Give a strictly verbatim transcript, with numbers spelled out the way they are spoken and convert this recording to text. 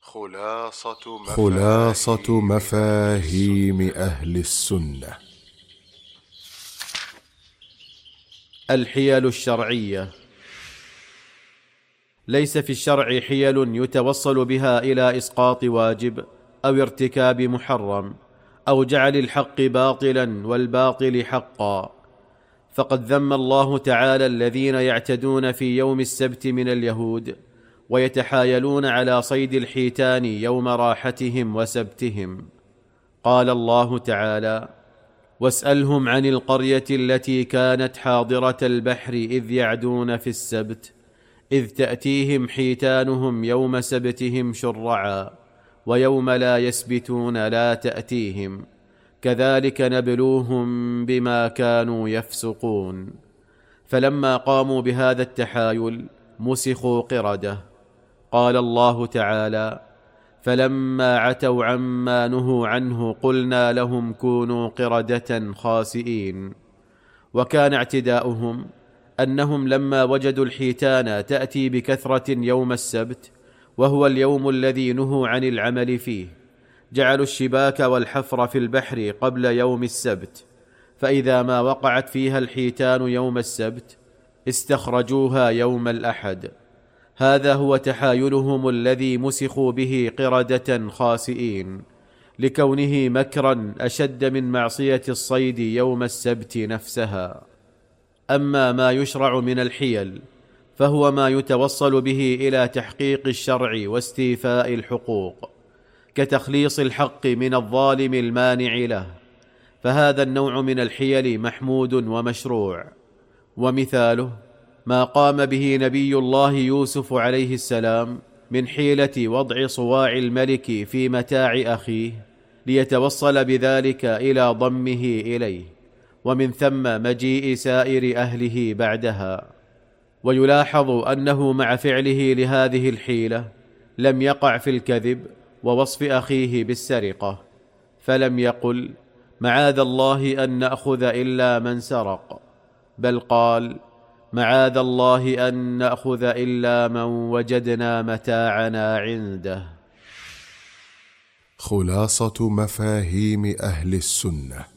خلاصة مفاهيم, خلاصة مفاهيم أهل السنة. الحيل الشرعية. ليس في الشرع حيل يتوصل بها إلى إسقاط واجب أو ارتكاب محرم أو جعل الحق باطلا والباطل حقا، فقد ذم الله تعالى الذين يعتدون في يوم السبت من اليهود ويتحايلون على صيد الحيتان يوم راحتهم وسبتهم. قال الله تعالى: واسألهم عن القرية التي كانت حاضرة البحر إذ يعدون في السبت إذ تأتيهم حيتانهم يوم سبتهم شرعا ويوم لا يسبتون لا تأتيهم كذلك نبلوهم بما كانوا يفسقون. فلما قاموا بهذا التحايل مسخوا قردة. قال الله تعالى: فلما عتوا عما نهوا عنه قلنا لهم كونوا قردة خاسئين. وكان اعتداؤهم أنهم لما وجدوا الحيتان تأتي بكثرة يوم السبت وهو اليوم الذي نهوا عن العمل فيه، جعلوا الشباك والحفر في البحر قبل يوم السبت، فإذا ما وقعت فيها الحيتان يوم السبت استخرجوها يوم الأحد. هذا هو تحايلهم الذي مسخوا به قردة خاسئين، لكونه مكرا أشد من معصية الصيد يوم السبت نفسها. أما ما يشرع من الحيل فهو ما يتوصل به إلى تحقيق الشرع واستيفاء الحقوق، كتخليص الحق من الظالم المانع له، فهذا النوع من الحيل محمود ومشروع. ومثاله ما قام به نبي الله يوسف عليه السلام من حيلة وضع صواع الملك في متاع أخيه ليتوصل بذلك إلى ضمه إليه، ومن ثم مجيء سائر أهله بعدها. ويلاحظ أنه مع فعله لهذه الحيلة لم يقع في الكذب ووصف أخيه بالسرقة، فلم يقل معاذ الله أن نأخذ إلا من سرق، بل قال معاذ الله أن نأخذ إلا من وجدنا متاعنا عنده. خلاصة مفاهيم أهل السنة.